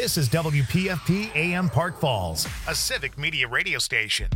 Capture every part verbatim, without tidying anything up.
This is W P F P A M Park Falls, a civic media radio station.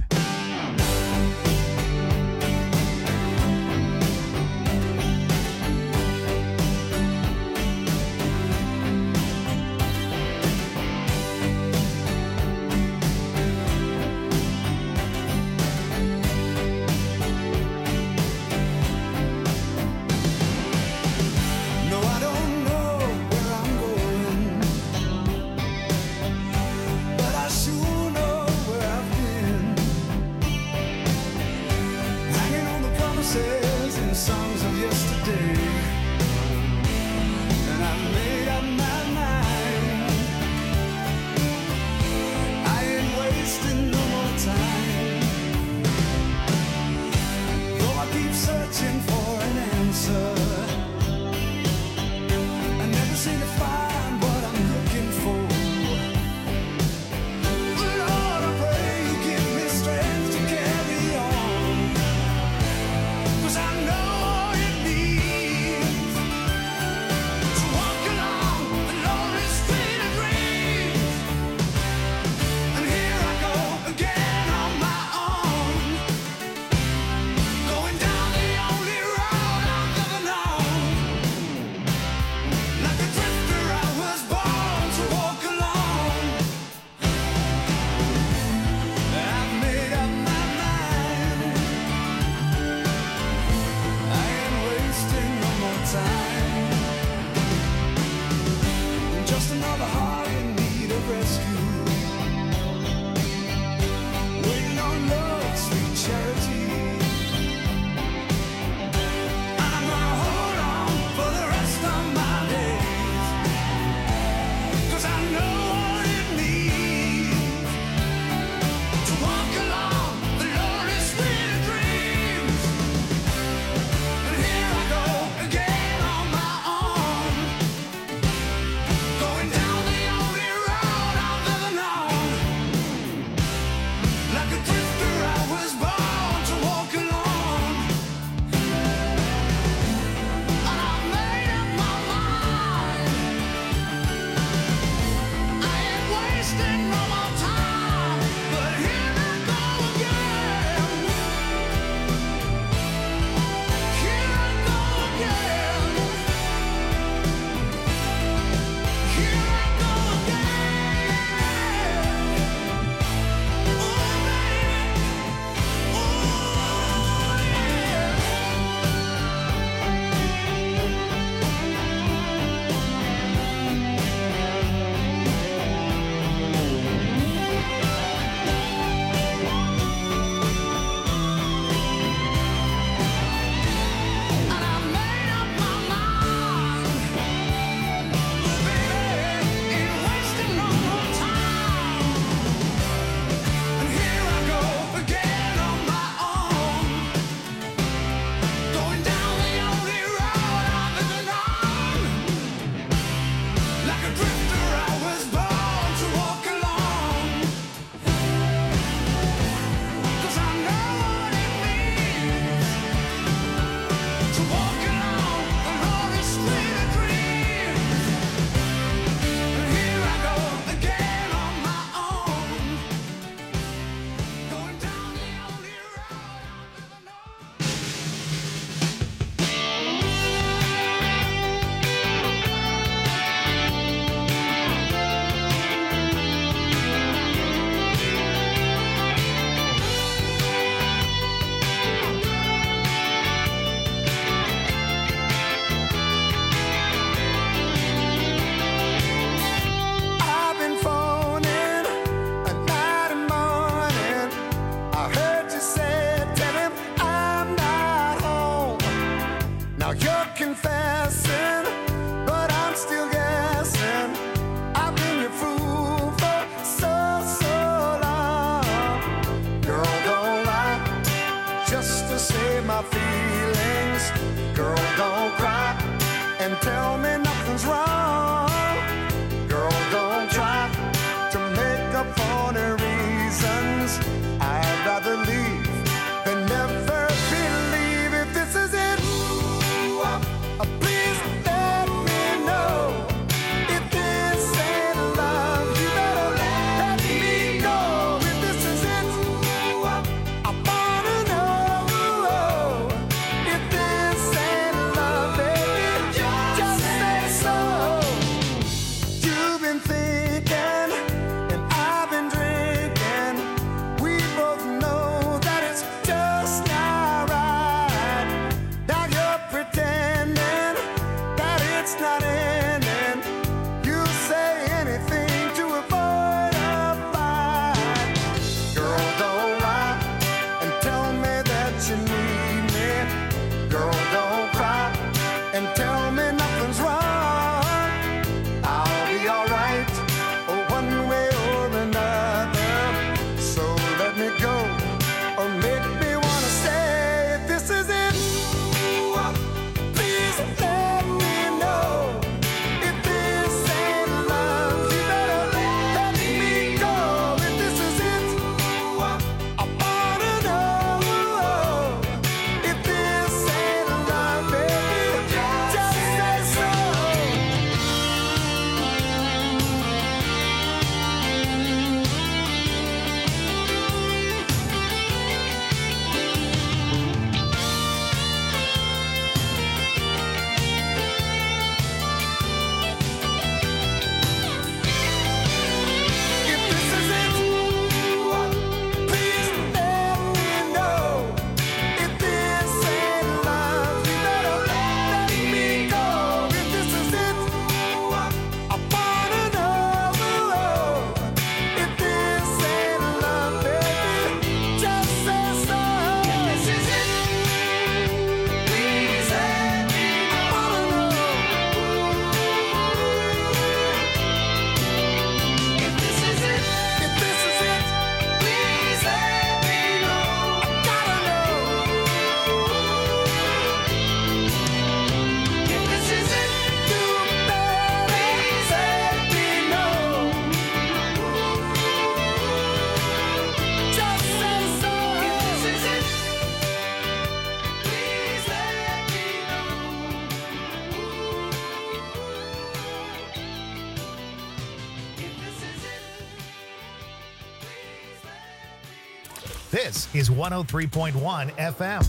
Please let me know if this ain't love. that you need me. Girl, don't cry and tell me nothing's wrong. I'll be alright, one way or another. So let me go, or make me wanna stay. If this is it, please let me know. If this ain't love, you better let me go. If this is it, I wanna know. If this ain't love, baby, just say so. If this is it, please let me know. If this ain't love, you better let me go. If this is it, I wanna know. If this ain't love, baby, just say so. If this is it, please let me know. I wanna know. If this is it, if this is it, please let me know. I gotta know. If this is it, you better let me know. Just say so. If this is it, please let me know. If this is it, please let me know. This is one oh three point one F M.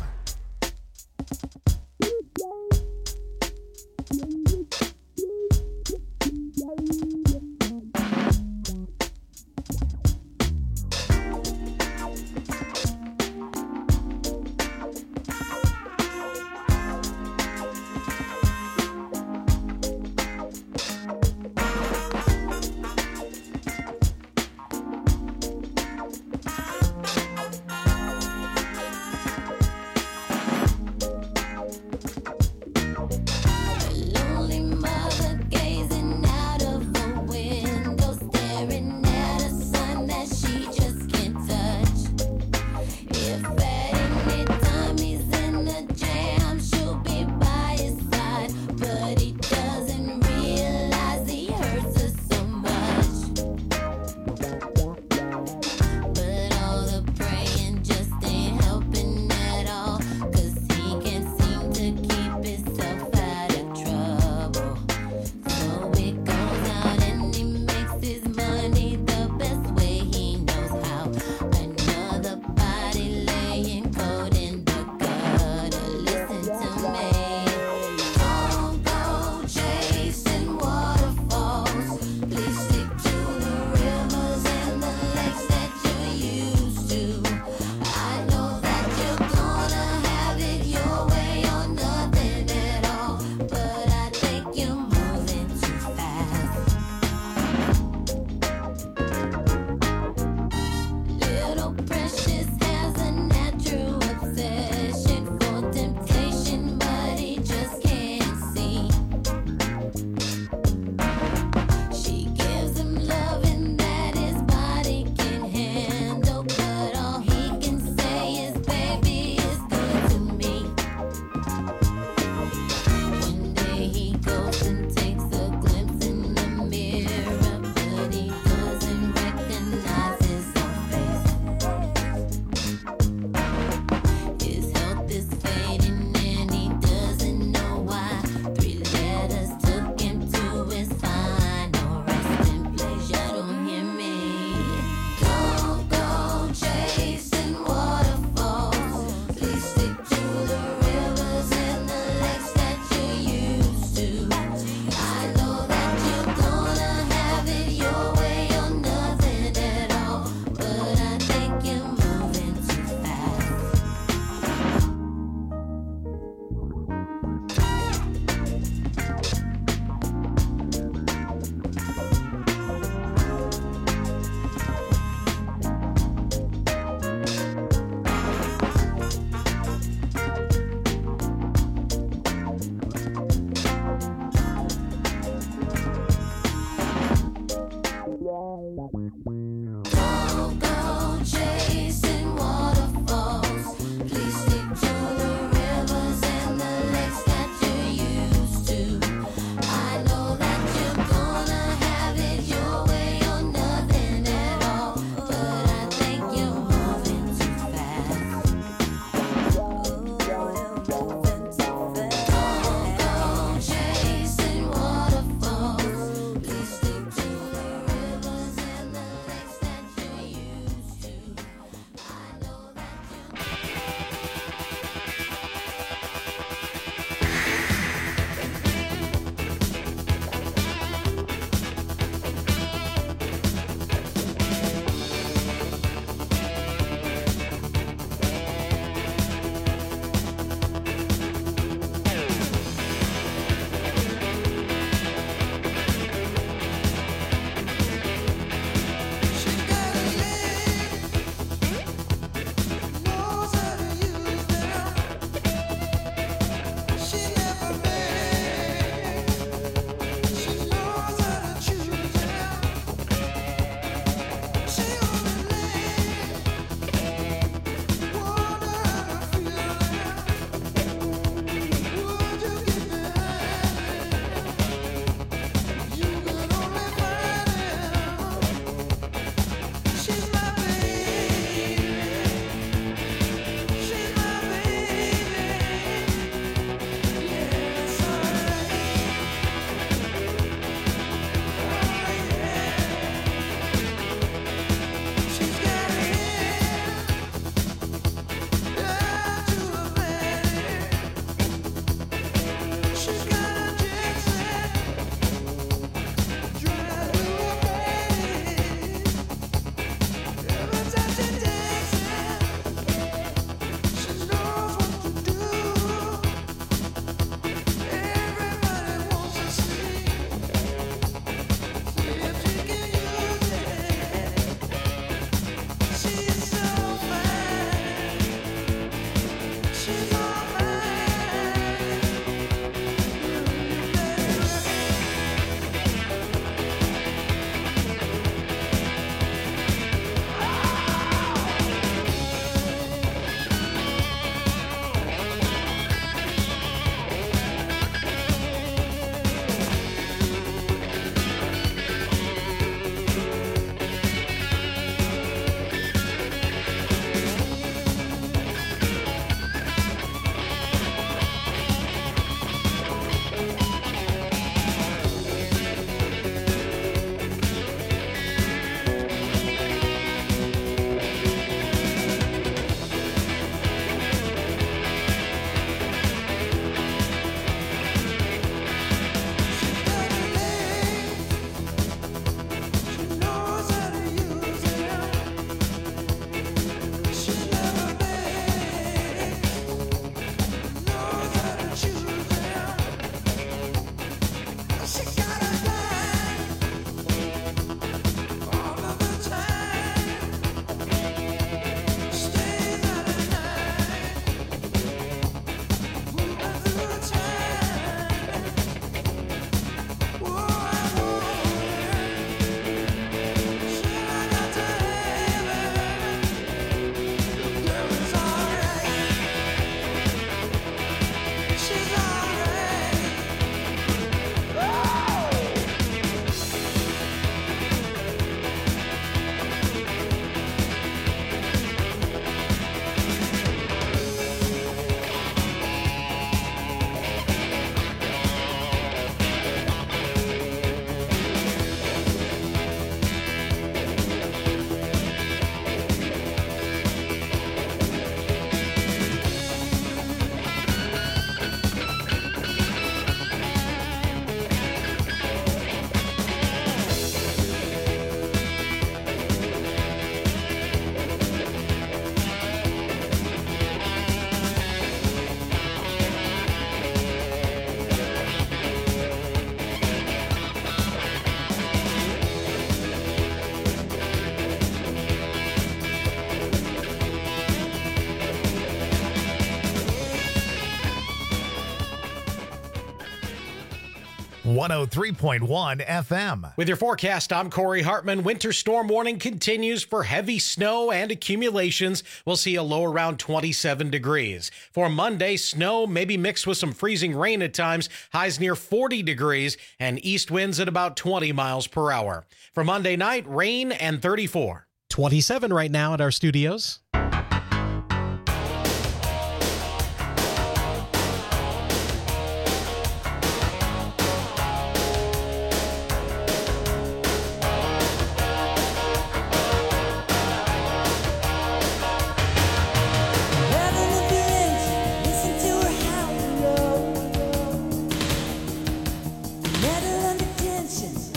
one oh three point one F M. With your forecast, I'm Corey Hartman. Winter storm warning continues for heavy snow and accumulations. We'll see a low around twenty-seven degrees. For Monday, snow maybe mixed with some freezing rain at times, highs near forty degrees, and east winds at about twenty miles per hour. For Monday night, rain and thirty-four. twenty-seven right now at our studios.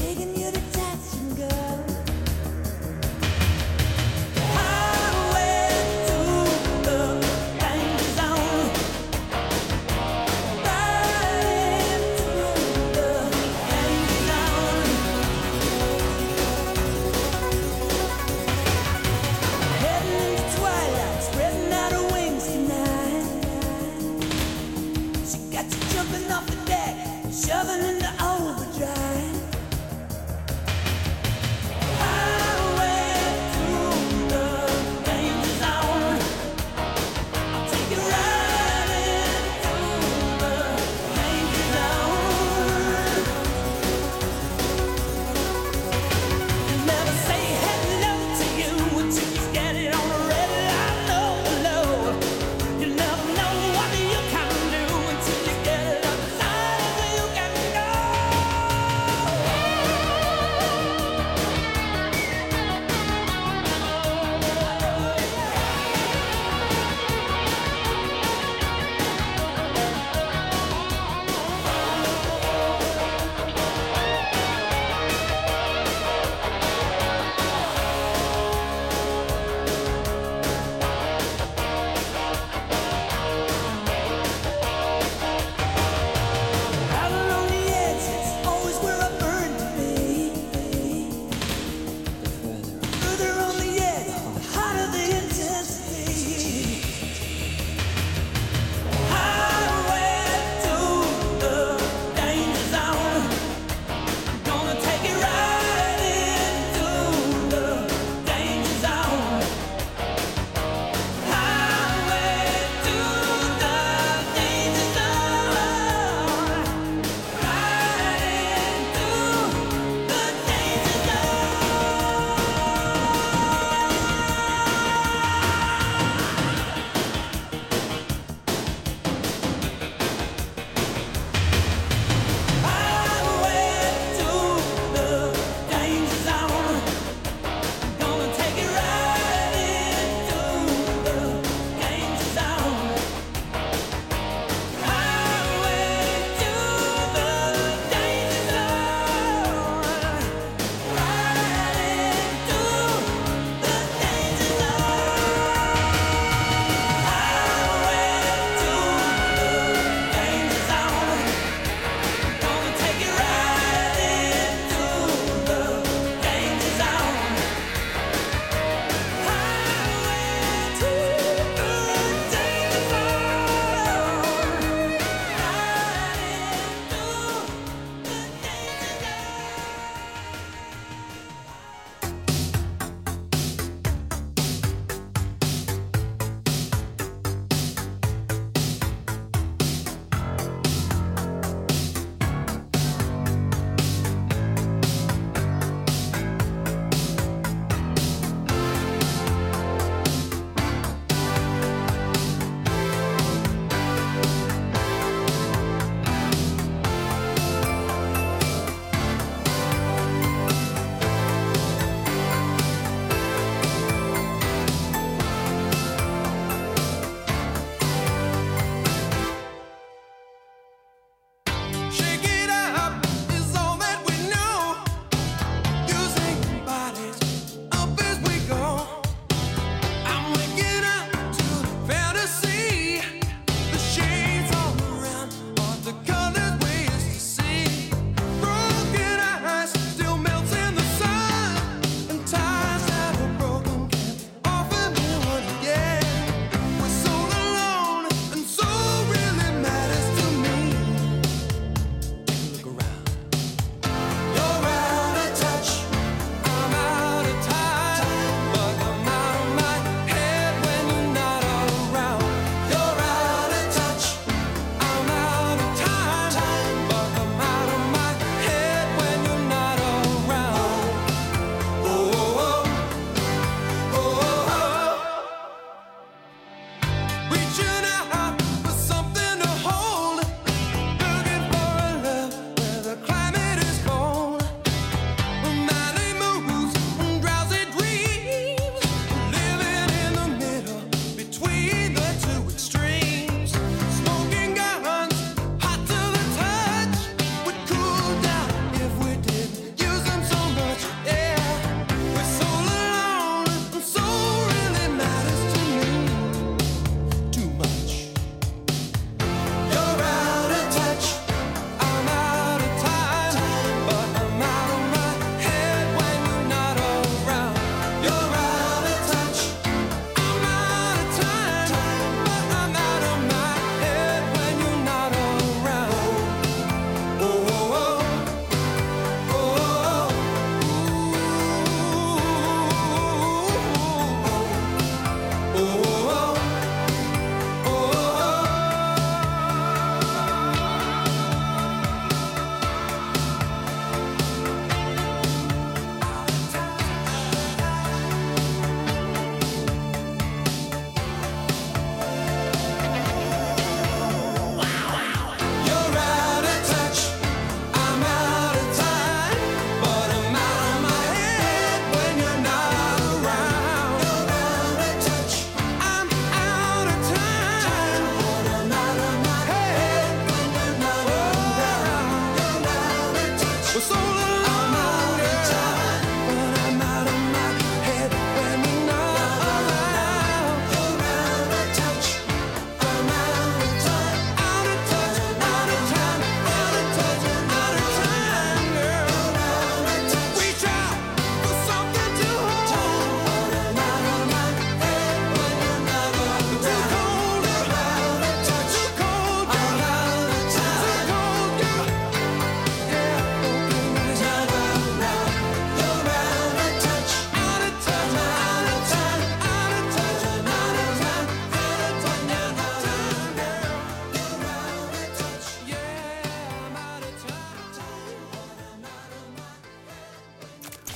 Highway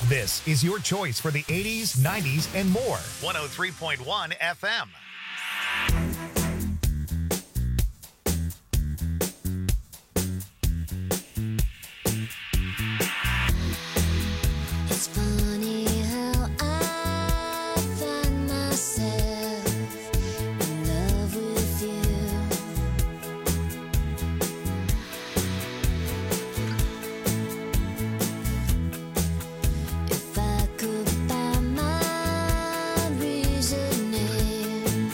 This is your choice for the eighties, nineties, and more. one oh three point one F M. It's funny how I find myself in love with you. If I could find my reasoning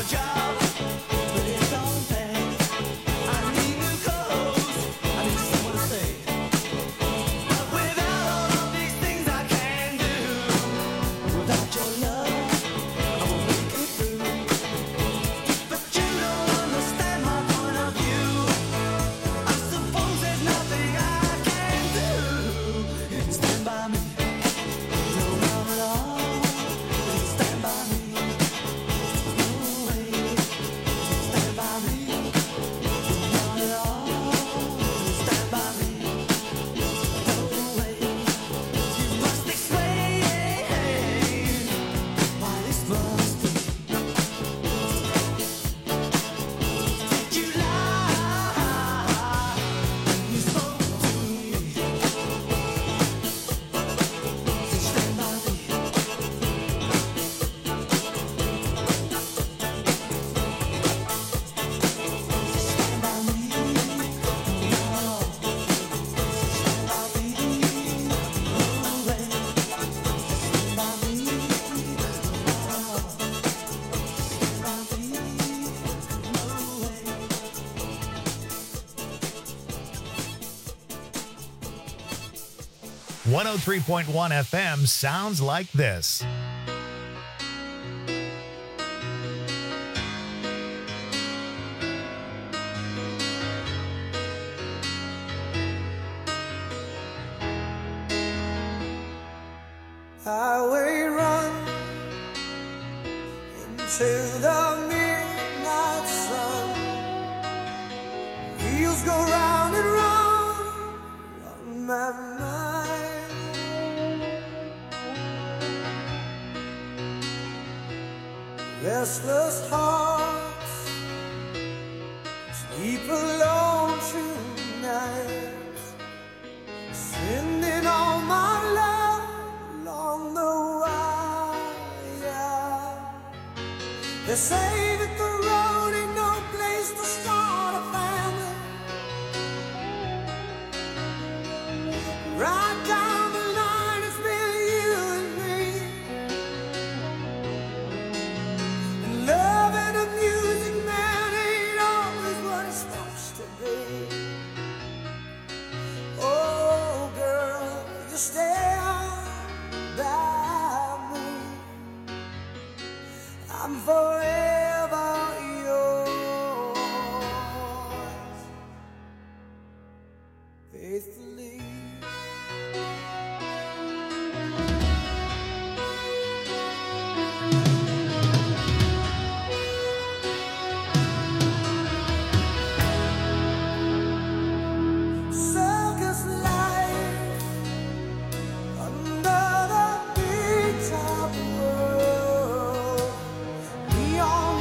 one oh three point one F M sounds like this. Highway run into the midnight sun. Wheels go round and round on my mind. Restless hearts sleep alone tonight, sending all my love along the wire. They say that the road ain't no place to start a family. Right down the line, it's been you and me. And love and a music man ain't always what it's supposed to be. Oh, girl, you stand by me. I'm forever yours, faithfully. Circus life under the big top world. Neon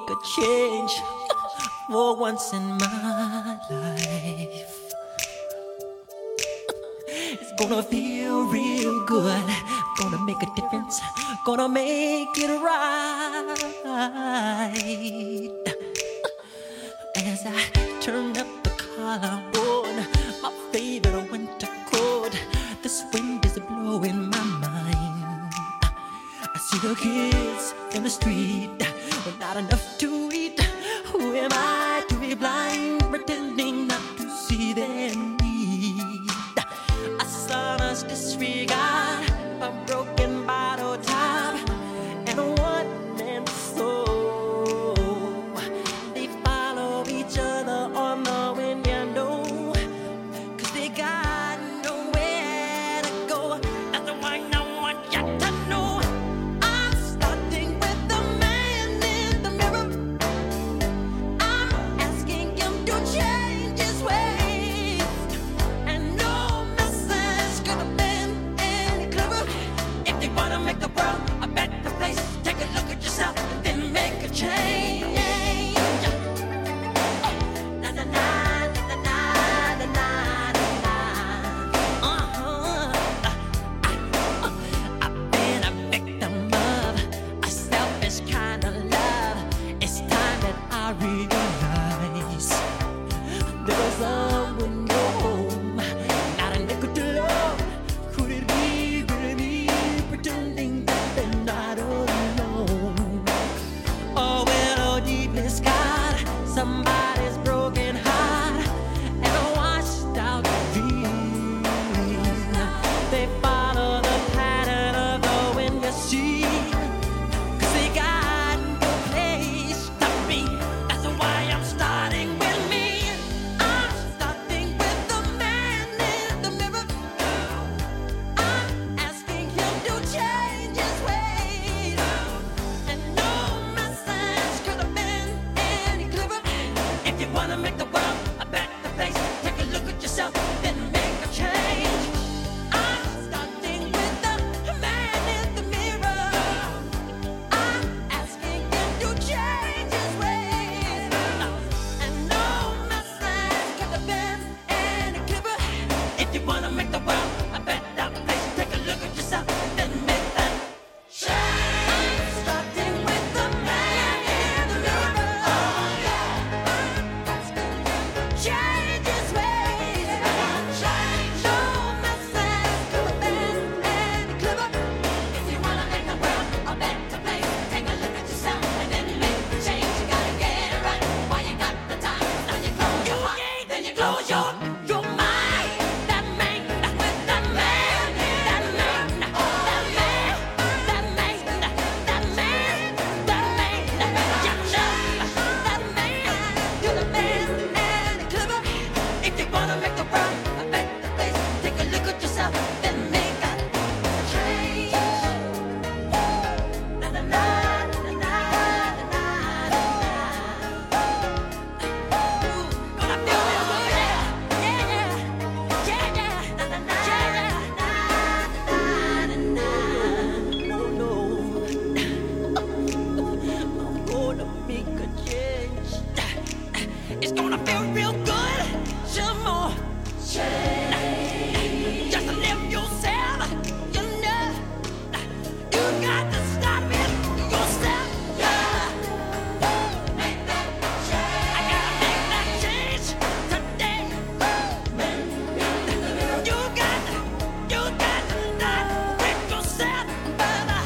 a change for once in my life. It's gonna feel real good, gonna make a difference, gonna make it right. As I turn up the collar on my favorite winter coat, this wind is blowing my mind. I see the kids in the street with not enough to eat. Who am I to be blind, pretending not to see their need? A son's disregard, a broken bottle top, and a one-man soul. They follow each other on the wind, you know, 'cause they got nowhere to go. That's why I want you to know I'm starting with the man in the mirror. I'm asking him to change his ways, and no message could have been any clearer. If you wanna make the world a better place, take a look at yourself and then make a change. Na na na na na na na na. Uh-huh. I've been a victim of a selfish kind of love. It's time that I realize there was someone home, not a nickel to love. Could it be really me pretending that they're not alone? Oh, well, oh, deep in God, somebody's broken heart and a washed out dream. They follow the pattern of the wind, you see, 'cause they got no place to be. That's why I'm starting with me. I'm starting with the man in the mirror. I'm asking him to change his ways, and no message could have been any clearer. If you wanna make the world a better place, take a look at yourself, then make a change. I'm starting with the man in the mirror. I'm asking him to change his ways, and no message could have been any clearer. If you wanna make the world a better place, take a look at yourself, then make that change. I'm starting with the man in the mirror. I'm asking him to change his ways. No message could have been any clearer. If you wanna make the world a better place, take a look at yourself and then make the change. You gotta get it right while you got the time. Now you close your heart, then you close your your mind. That man, with that man, that man, that man, that man, that man, that man, you know, that man could have been any clearer. If you wanna make the world a better place, take a look at yourself, then make that change. Na na na na na na na. Ooh, gonna feel real good, yeah, yeah, yeah, yeah, na na na na na na. No, no, I'm gonna make a change. It's gonna feel real good, some more change. Just live yourself, you know. You got to start with yourself. Make that change. I gotta make that change today. You got to, you got to start with yourself, brother.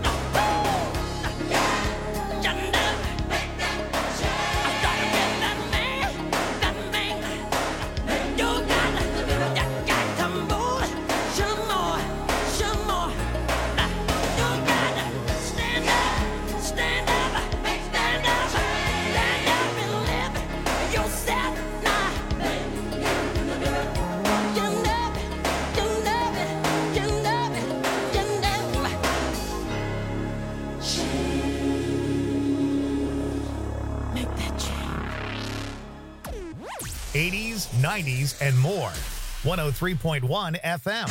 You know. Make that change. I'm starting with that man, that man. You got to, you got to move some more, some more. You got to stand up, stand up, stand up, stand up and live yourself now. You know it, you know it, you know it, you know it. Make that change. eighties, nineties, and more. one oh three point one F M.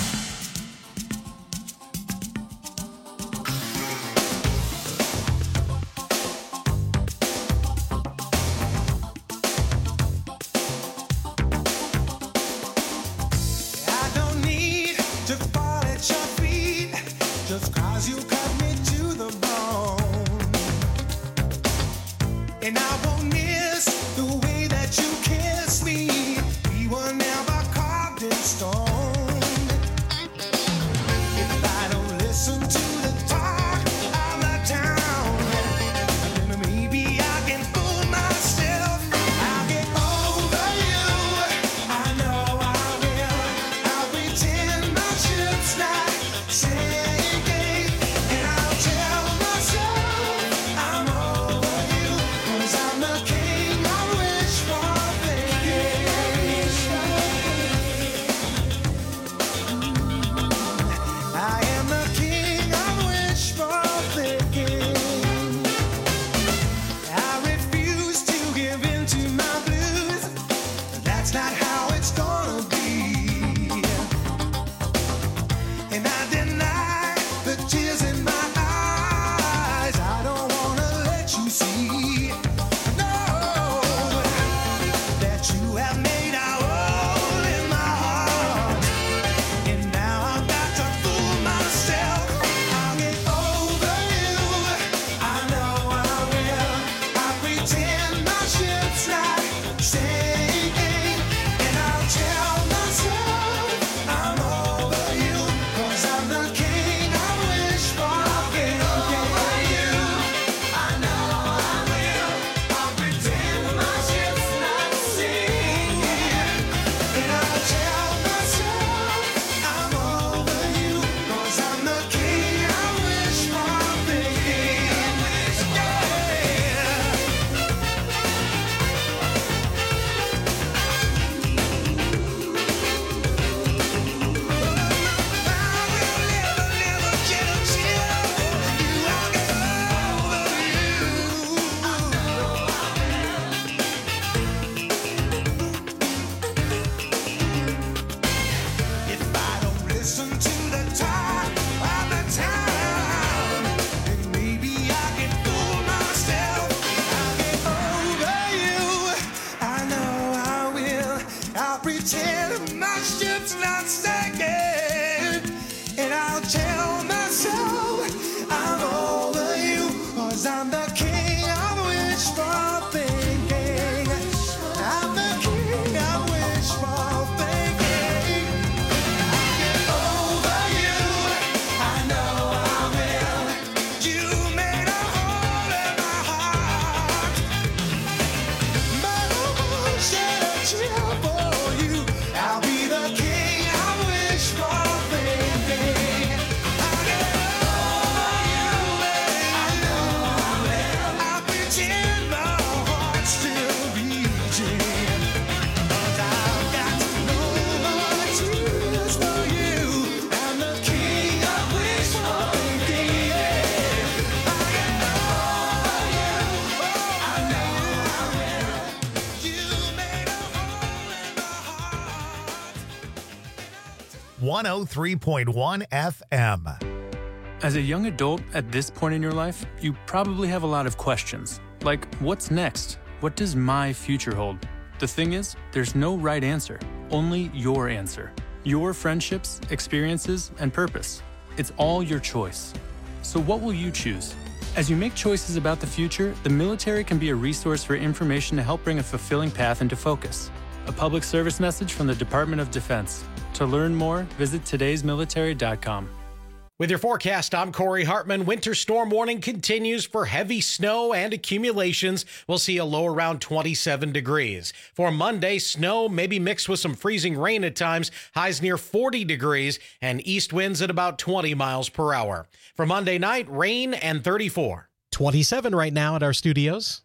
one oh three point one F M. As a young adult at this point in your life, you probably have a lot of questions. Like, what's next? What does my future hold? The thing is, there's no right answer, only your answer. Your friendships, experiences, and purpose. It's all your choice. So what will you choose? As you make choices about the future, the military can be a resource for information to help bring a fulfilling path into focus. A public service message from the Department of Defense. To learn more, visit todays military dot com. With your forecast, I'm Corey Hartman. Winter storm warning continues for heavy snow and accumulations. We'll see a low around twenty-seven degrees. For Monday, snow maybe mixed with some freezing rain at times, highs near forty degrees, and east winds at about twenty miles per hour. For Monday night, rain and thirty-four. twenty-seven right now at our studios.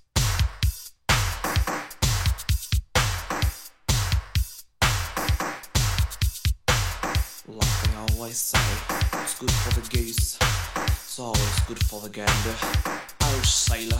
Like they always say, it's good for the goose, it's always good for the gander. Oh, sailor.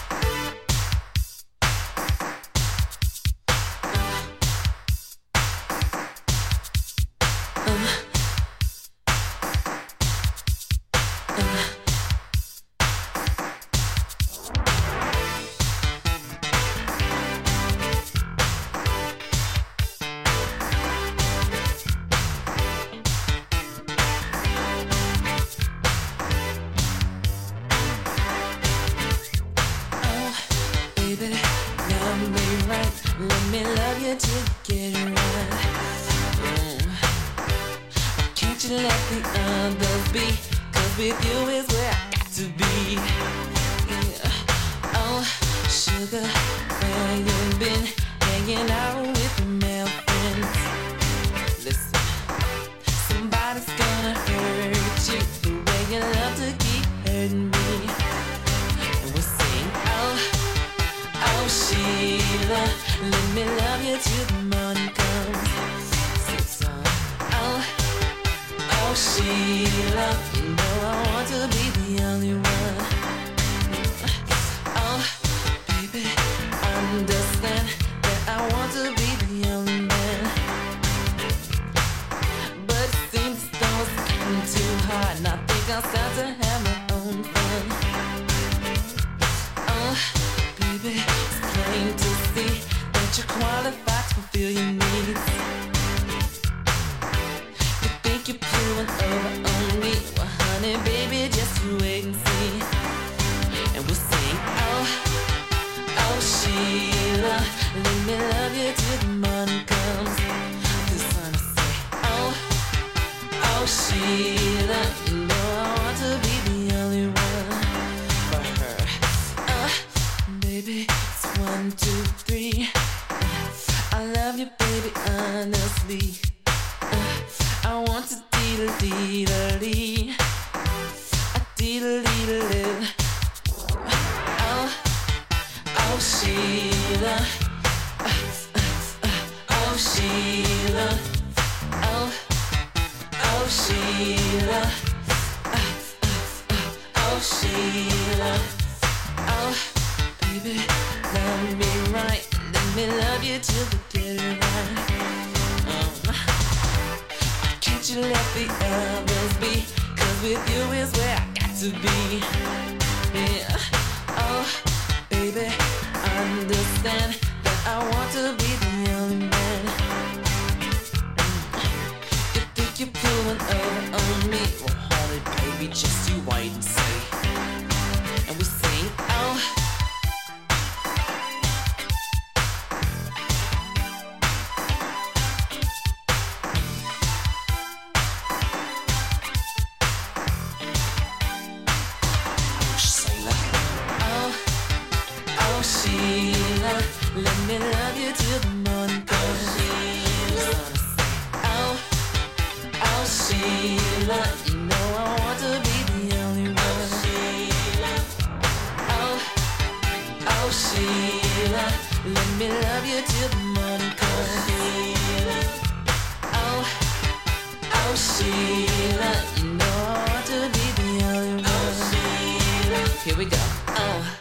Here we go. Oh.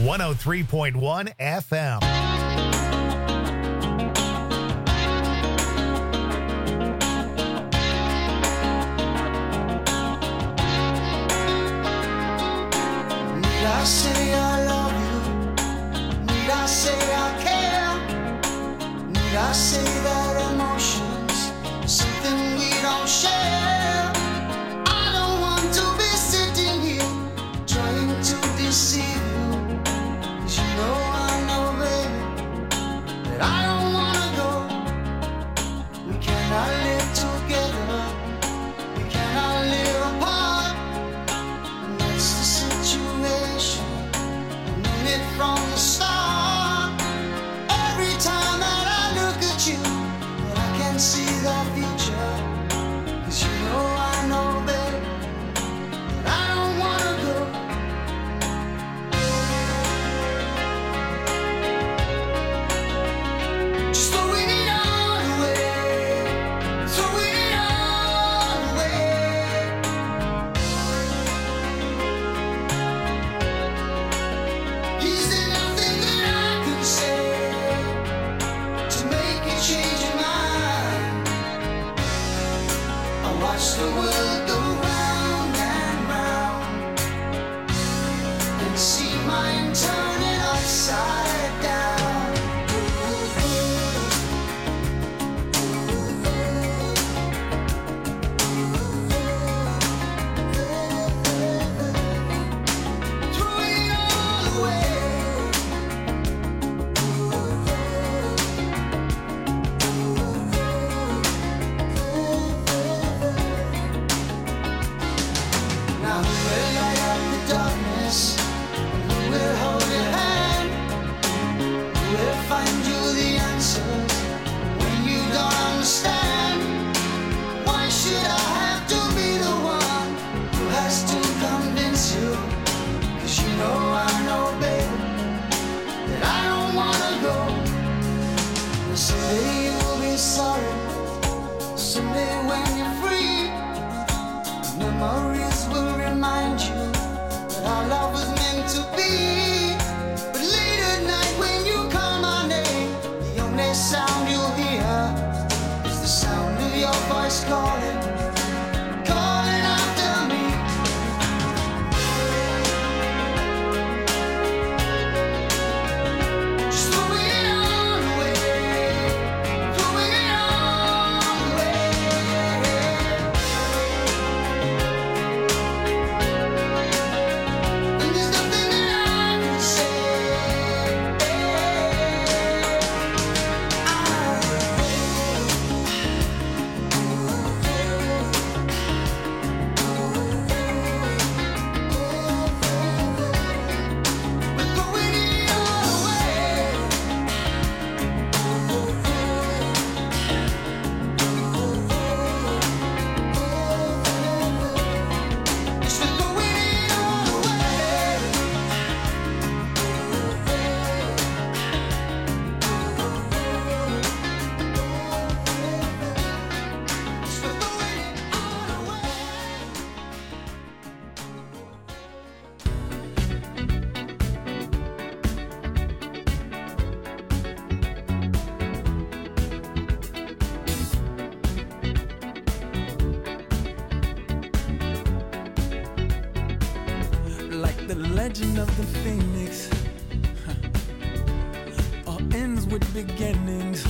one oh three point one F M. Need I say I love you? Need I say I care? Need I say that emotions are something we don't share? I don't want to be sitting here trying to deceive you, 'cause you know I know, baby, that I don't wanna go. We cannot live together, we cannot live apart. And that's the situation, I knew it from the start. Every time that I look at you, well, I can see the future, 'cause you know I know, baby, that I don't wanna go. Just throwing it all away, throwing it all away. Is there nothing that I could say to make you change your mind? I watch the world go round and round and see mine turning upside down. Throwing it all away. Now who will light up the darkness? Who will hold your hand? Who will find you the answers when you don't understand? Why should I have to be the one who has to convince you? 'Cause you know I know, baby, that I don't wanna go. And someday you'll be sorry, someday when you're free, memories will remind you that our love was meant to be. But late at night when you call my name, the only sound you'll hear is the sound of your voice calling, calling after me. Just throwing it all away, throwing it all away. And there's nothing that I can say. We're throwing it all away. Yes, we're throwing it all away. Yes, we're throwing it all away. Like the legend of the phoenix, huh. All ends with beginnings.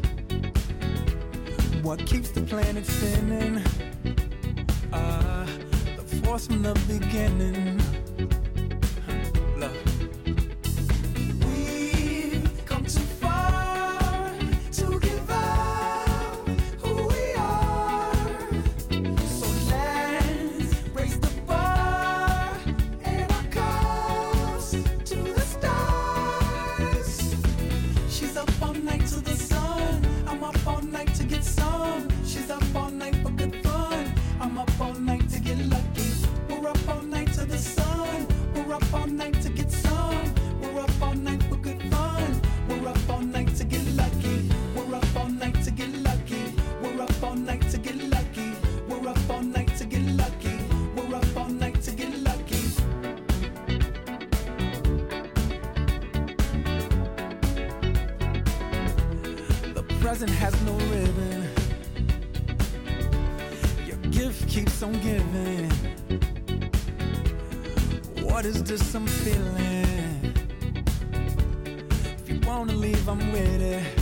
What keeps the planet spinning? Ah, the force from the beginning. Huh. Love. We've come too far to give up who we are. So let's raise the bar and our cups to the stars. She's up all night to the sun. I'm up all night to get some. She's up all night for good fun. I'm up all night to get lucky. We're up all night to the sun. present has no ribbon. Your gift keeps on giving. What is this I'm feeling? If you wanna leave, I'm with it.